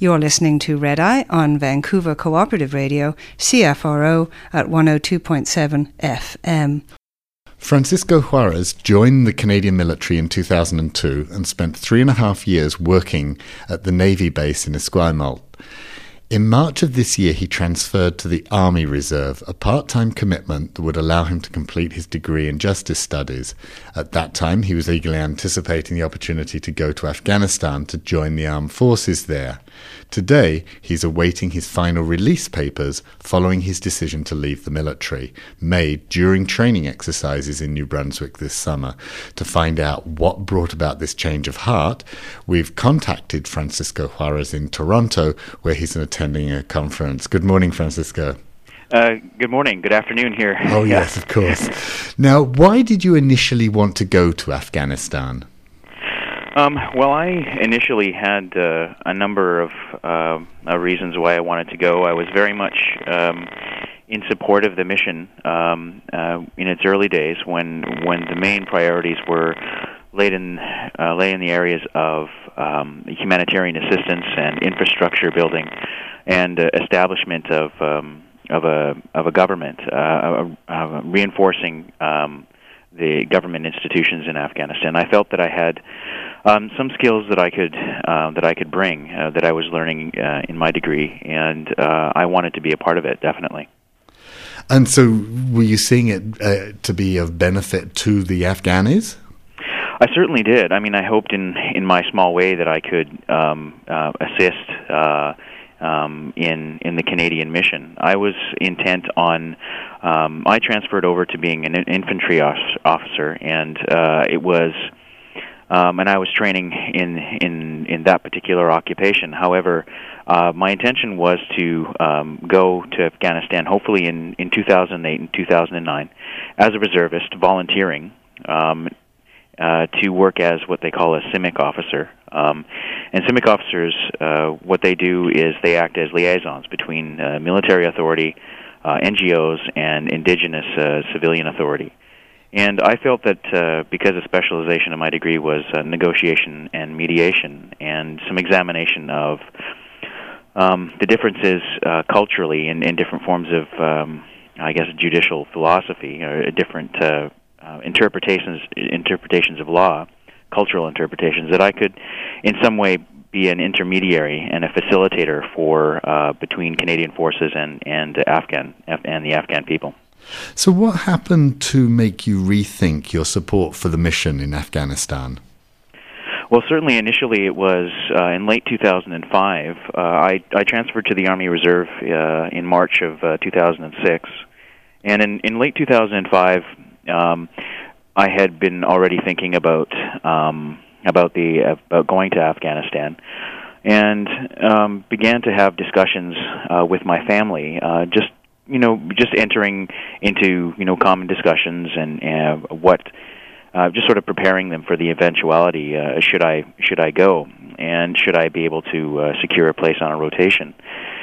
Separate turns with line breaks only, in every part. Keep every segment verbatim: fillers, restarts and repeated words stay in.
You're listening to Red Eye on Vancouver Cooperative Radio, C F R O at one oh two point seven F M.
Francisco Juarez joined the Canadian military in two thousand two and spent three and a half years working at the Navy base in Esquimalt. In March of this year, he transferred to the Army Reserve, a part-time commitment that would allow him to complete his degree in justice studies. At that time, he was eagerly anticipating the opportunity to go to Afghanistan to join the armed forces there. Today, he's awaiting his final release papers following his decision to leave the military, made during training exercises in New Brunswick this summer. To find out what brought about this change of heart, we've contacted Francisco Juarez in Toronto, where he's attending a conference. Good morning, Francisco.
Uh, good morning. Good afternoon here.
Oh, yes, of course. Now, why did you initially want to go to Afghanistan?
Um, well, I initially had uh, a number of uh, uh, reasons why I wanted to go. I was very much um, in support of the mission um, uh, in its early days, when when the main priorities were laid in uh, lay in the areas of um, humanitarian assistance and infrastructure building, and uh, establishment of um, of a of a government, uh, uh, reinforcing um, the government institutions in Afghanistan. I felt that I had Um, some skills that I could uh, that I could bring uh, that I was learning uh, in my degree, and uh, I wanted to be a part of it, definitely.
And so, were you seeing it uh, to be of benefit to the Afghanis?
I certainly did. I mean, I hoped in in my small way that I could um, uh, assist uh, um, in in the Canadian mission. I was intent on. Um, I transferred over to being an infantry officer, and uh, it was. Um, and I was training in, in, in that particular occupation. However, uh, my intention was to um, go to Afghanistan, hopefully in, in two thousand eight and two thousand nine, as a reservist, volunteering, um, uh, to work as what they call a CIMIC officer. Um, and CIMIC officers, uh, what they do is they act as liaisons between uh, military authority, uh, N G Os, and indigenous uh, civilian authority. And I felt that uh, because a specialization of my degree was uh, negotiation and mediation, and some examination of um, the differences uh, culturally in, in different forms of, um, I guess, judicial philosophy, or different uh, uh, interpretations interpretations of law, cultural interpretations, that I could, in some way, be an intermediary and a facilitator for uh, between Canadian forces and and Afghan and the Afghan people.
So what happened to make you rethink your support for the mission in Afghanistan?
Well, certainly initially it was uh, in late two thousand five. Uh, I, I transferred to the Army Reserve uh, in March of uh, two thousand six. And in, in late two thousand five, um, I had been already thinking about um, about the about going to Afghanistan, and um, began to have discussions uh, with my family, uh, just you know, just entering into, you know, common discussions and uh, what, uh, just sort of preparing them for the eventuality, uh, should I should I go, and should I be able to uh, secure a place on a rotation.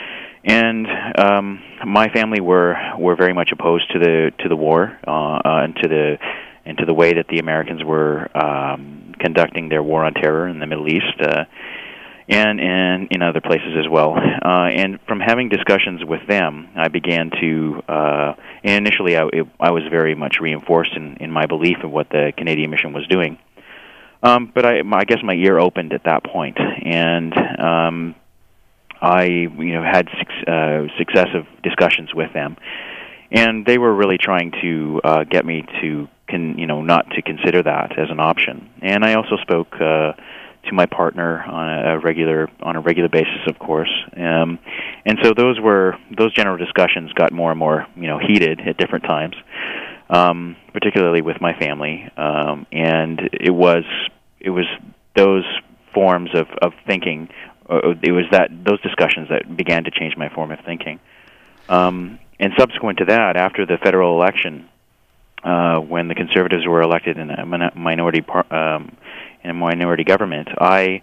And um, my family were were very much opposed to the to the war uh, uh, and to the and to the way that the Americans were um, conducting their war on terror in the Middle East. Uh, And, and in other places as well. Uh, and from having discussions with them, I began to, uh, and initially I, it, I was very much reinforced in, in my belief of what the Canadian mission was doing. Um, but I, I guess my ear opened at that point, and um, I, you know, had uh, successive discussions with them, and they were really trying to uh, get me to, con, you know, not to consider that as an option. And I also spoke Uh, to my partner on a regular on a regular basis, of course, um, and so those were those general discussions got more and more you know heated at different times, um, particularly with my family, um, and it was it was those forms of of thinking, uh, it was that those discussions that began to change my form of thinking, um, and subsequent to that, after the federal election, uh, when the Conservatives were elected in a minority par- um, in a minority government, I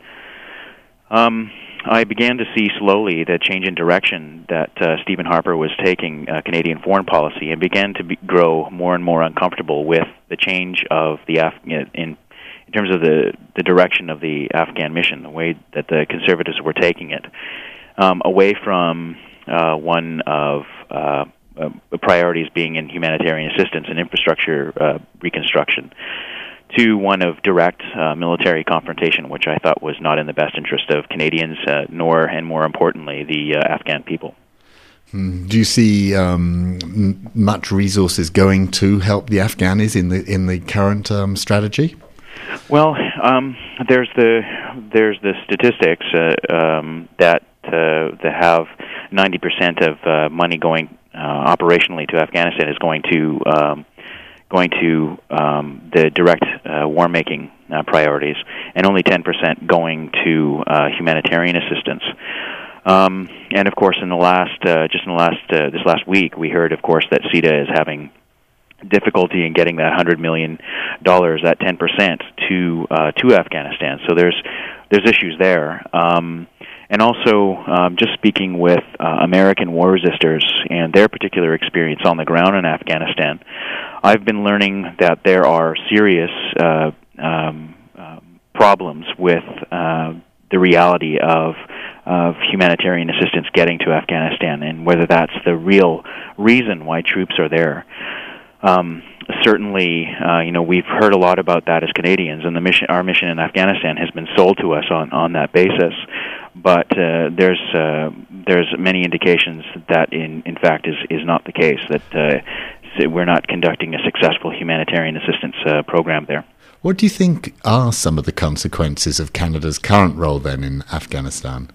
um, I began to see slowly the change in direction that uh, Stephen Harper was taking uh, Canadian foreign policy, and began to be, grow more and more uncomfortable with the change of the Af- in in terms of the the direction of the Afghan mission, the way that the Conservatives were taking it. um, away from uh, one of uh, uh, priorities being in humanitarian assistance and infrastructure uh, reconstruction to one of direct uh, military confrontation, which I thought was not in the best interest of Canadians, uh, nor, and more importantly, the uh, Afghan people.
Do you see um, m- much resources going to help the Afghanis in the in the current um, strategy?
Well, um, there's the there's the statistics uh, um, that uh, that have ninety percent of uh, money going uh, operationally to Afghanistan is going to um, going to um, the direct uh, war making uh, priorities, and only ten percent going to uh, humanitarian assistance. Um, and of course, in the last, uh, just in the last, uh, this last week, we heard, of course, that C E D A is having difficulty in getting that hundred million dollars, that ten percent, to uh, to Afghanistan. So there's there's issues there, um, and also um, just speaking with uh, American war resistors and their particular experience on the ground in Afghanistan, I've been learning that there are serious uh, um, uh, problems with uh, the reality of of humanitarian assistance getting to Afghanistan, and whether that's the real reason why troops are there. Um, certainly, uh, you know, we've heard a lot about that as Canadians, and the mission, our mission in Afghanistan has been sold to us on, on that basis. But uh, there's uh, there's many indications that, in in fact, is is not the case. That uh, we're not conducting a successful humanitarian assistance uh, program there.
What do you think are some of the consequences of Canada's current role then in Afghanistan?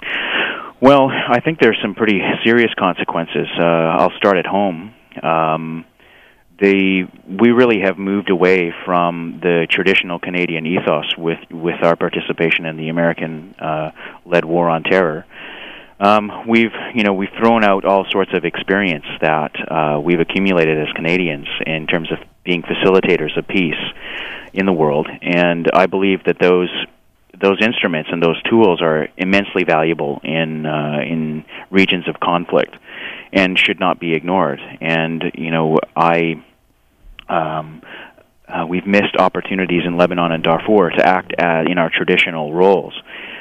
Well, I think there's some pretty serious consequences. Uh, I'll start at home. Um, they, we really have moved away from the traditional Canadian ethos with, with our participation in the American-led uh, war on terror. Um, we've, you know, we've thrown out all sorts of experience that uh, we've accumulated as Canadians in terms of being facilitators of peace in the world, and I believe that those those instruments and those tools are immensely valuable in uh, in regions of conflict and should not be ignored. And you know, I um, uh, we've missed opportunities in Lebanon and Darfur to act as, in our traditional roles.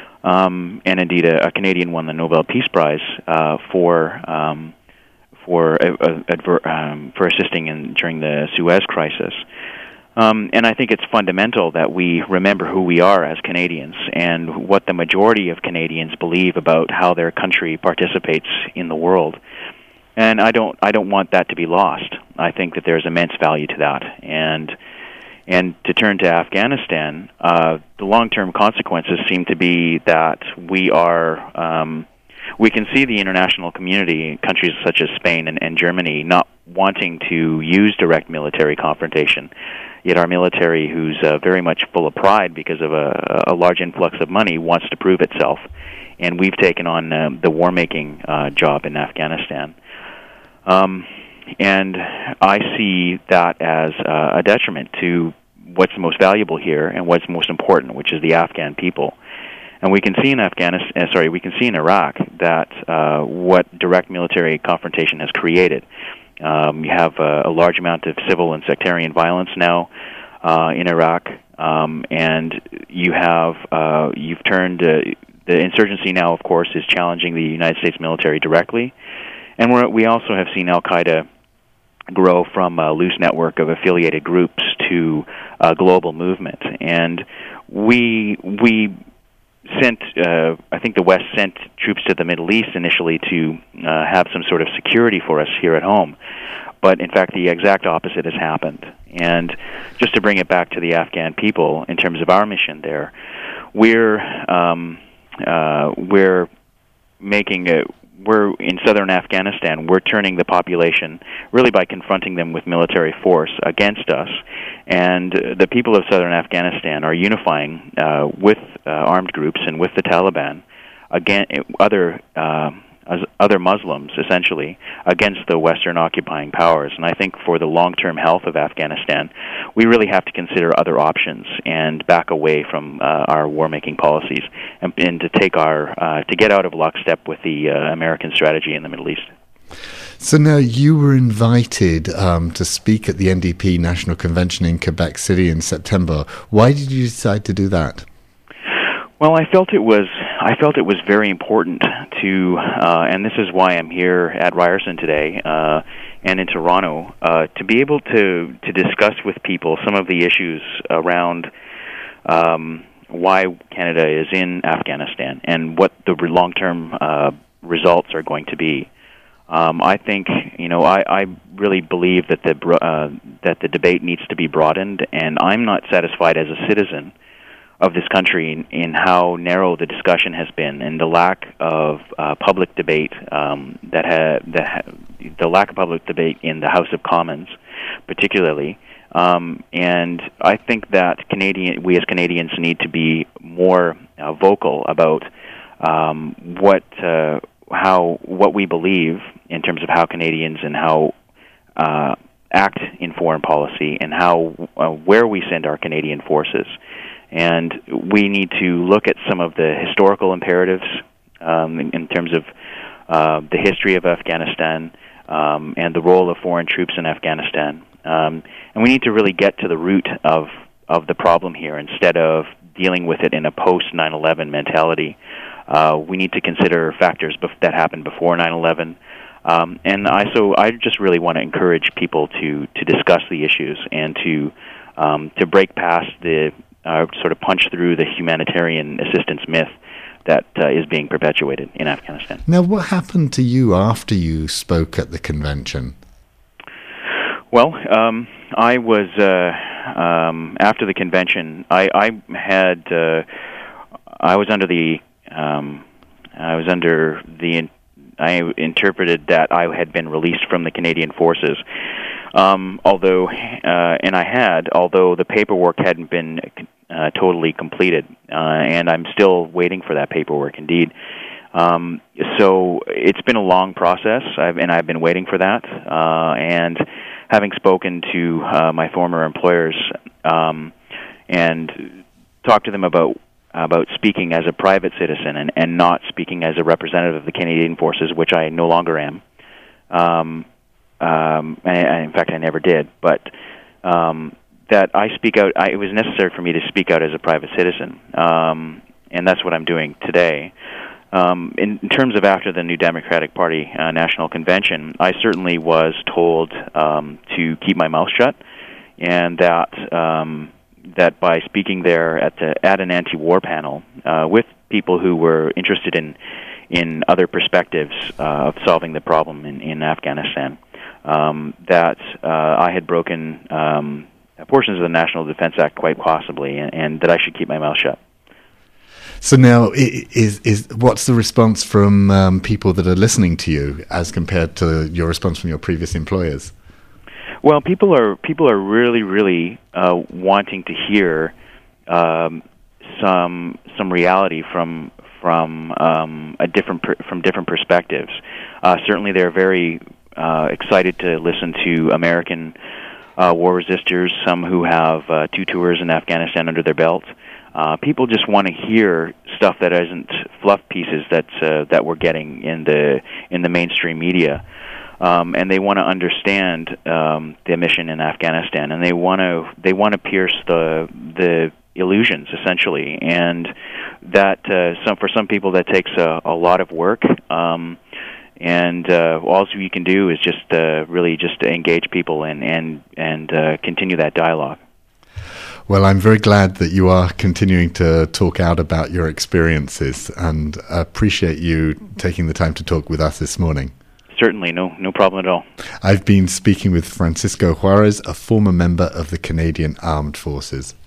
Um, and indeed, a, a Canadian won the Nobel Peace Prize uh, for um, for uh, adver- um, for assisting in during the Suez Crisis. Um, and I think it's fundamental that we remember who we are as Canadians and what the majority of Canadians believe about how their country participates in the world. And I don't, I don't want that to be lost. I think that there's immense value to that. And and to turn to Afghanistan, uh, the long-term consequences seem to be that we are. Um, we can see the international community, countries such as Spain and, and Germany, not wanting to use direct military confrontation. Yet our military, who's uh, very much full of pride because of a, a large influx of money, wants to prove itself. And we've taken on um, the war-making uh, job in Afghanistan. Um, and I see that as uh, a detriment to what's most valuable here and what's most important, which is the Afghan people. And we can see in Afghanistan, uh, sorry, we can see in Iraq that uh, what direct military confrontation has created. Um, you have a, a large amount of civil and sectarian violence now uh, in Iraq, um, and you have uh, you've turned uh, the insurgency now, of course, is challenging the United States military directly, and we're, we also have seen Al Qaeda grow from a loose network of affiliated groups to a global movement, and we we. Sent, uh, I think the West sent troops to the Middle East initially to uh, have some sort of security for us here at home. But in fact, the exact opposite has happened. And just to bring it back to the Afghan people in terms of our mission there, we're um, uh, we're making a we're in southern Afghanistan. We're turning the population really by confronting them with military force against us, and the people of southern Afghanistan are unifying uh, with uh, armed groups and with the Taliban against other uh, other Muslims, essentially, against the Western occupying powers. And I think for the long-term health of Afghanistan, we really have to consider other options and back away from uh, our war-making policies and, and to take our uh, to get out of lockstep with the uh, American strategy in the Middle East.
So now you were invited um, to speak at the N D P National Convention in Quebec City in September. Why did you decide to do that?
Well, I felt it was I felt it was very important to, uh, and this is why I'm here at Ryerson today uh, and in Toronto, uh, to be able to, to discuss with people some of the issues around um, why Canada is in Afghanistan and what the long-term uh, results are going to be. Um, I think, you know, I, I really believe that the uh, that the debate needs to be broadened, and I'm not satisfied as a citizen of this country in, in how narrow the discussion has been, and the lack of uh, public debate um, that ha- that ha- the lack of public debate in the House of Commons, particularly. Um, and I think that Canadian, we as Canadians need to be more uh, vocal about um, what. Uh, how what we believe in terms of how Canadians and how uh, act in foreign policy and how uh, where we send our Canadian forces. And we need to look at some of the historical imperatives um, in, in terms of uh, the history of Afghanistan um, and the role of foreign troops in Afghanistan. Um, and we need to really get to the root of, of the problem here instead of dealing with it in a post nine eleven mentality. Uh, we need to consider factors bef- that happened before nine eleven. Um, and I so I just really want to encourage people to, to discuss the issues and to um, to break past the uh, sort of punch through the humanitarian assistance myth that uh, is being perpetuated in Afghanistan.
Now, what happened to you after you spoke at the convention?
Well, um, I was uh, um, after the convention. I, I had uh, I was under the Um, I was under the. I interpreted that I had been released from the Canadian Forces, um, although, uh, and I had, although the paperwork hadn't been uh, totally completed, uh, and I'm still waiting for that paperwork. Indeed, um, so it's been a long process, I've, and I've been waiting for that. Uh, and having spoken to uh, my former employers um, and talked to them about. about speaking as a private citizen and, and not speaking as a representative of the Canadian Forces, which I no longer am. Um, um, and, in fact, I never did. But um, that I speak out, I, it was necessary for me to speak out as a private citizen, um, and that's what I'm doing today. Um, in, in terms of after the New Democratic Party uh, National Convention, I certainly was told um, to keep my mouth shut, and that... Um, that by speaking there at the at an anti-war panel uh, with people who were interested in in other perspectives uh, of solving the problem in, in Afghanistan, um, that uh, I had broken um, portions of the National Defense Act quite possibly, and, and that I should keep my mouth shut.
So now, is is what's the response from um, people that are listening to you as compared to your response from your previous employers?
Well, people are people are really, really uh, wanting to hear um, some some reality from from um, a different per, from different perspectives. Uh, certainly, they're very uh, excited to listen to American uh, war resistors, some who have uh, two tours in Afghanistan under their belt. Uh, people just want to hear stuff that isn't fluff pieces that uh, that we're getting in the in the mainstream media. Um, and they want to understand um, the mission in Afghanistan, and they want to they want to pierce the the illusions essentially, and that uh, some for some people that takes a, a lot of work. Um, and uh, all you can do is just uh, really just engage people and and and uh, continue that dialogue.
Well, I'm very glad that you are continuing to talk out about your experiences, and appreciate you taking the time to talk with us this morning.
Certainly, no no problem at all.
I've been speaking with Francisco Juarez, a former member of the Canadian Armed Forces.